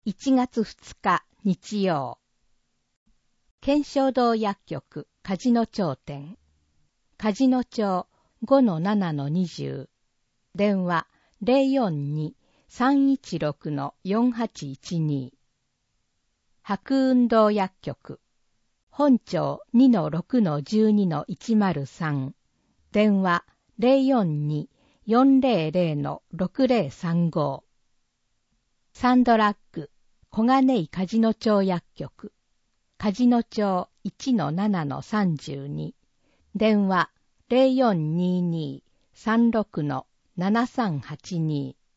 1月2日日曜。検証堂薬局梶野町店。梶野町 5-7-20。電話 042-316-4812。白雲堂薬局。本町 2-6-12-103。電話 042-400-6035。サンドラッグ小金井梶野町薬局。梶野町 1-7-32。電話 0422-36-7382。